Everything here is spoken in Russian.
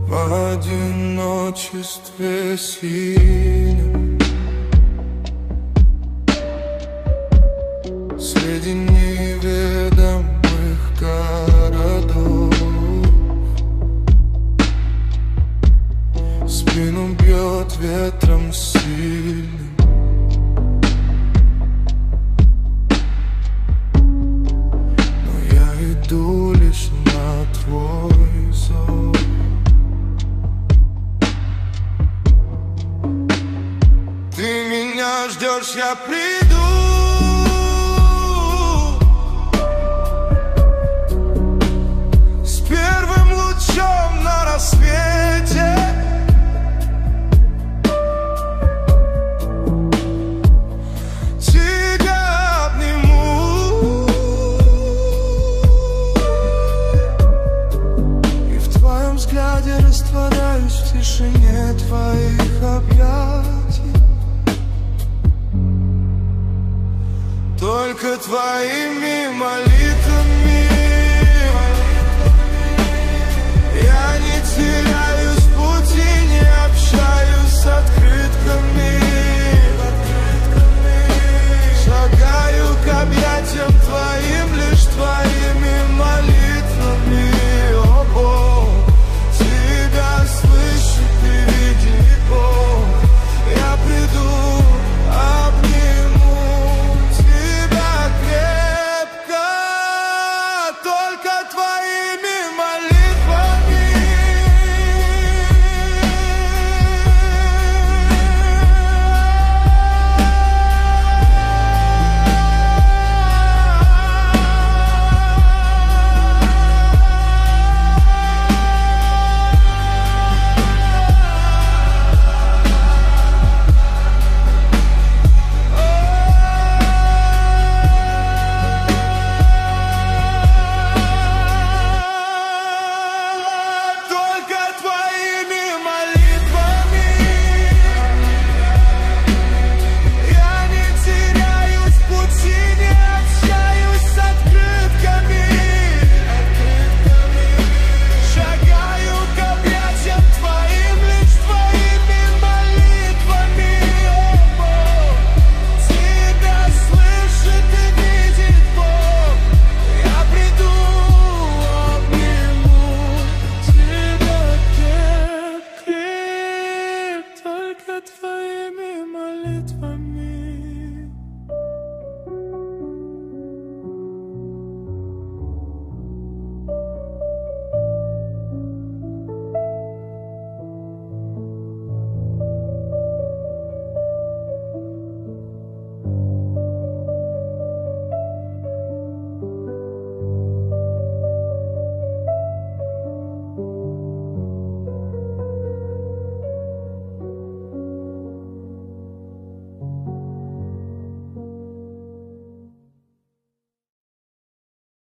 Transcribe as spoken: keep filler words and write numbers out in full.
в одиночестве синем, среди неведомых городов. Спину бьет ветром сильным, но я иду лишь на твой зов. Ты меня ждешь, я приду. С первым лучом на рассвете. Тебя обниму. И в твоем взгляде растворяюсь в тишине твоих объятий. Только твоими молитвами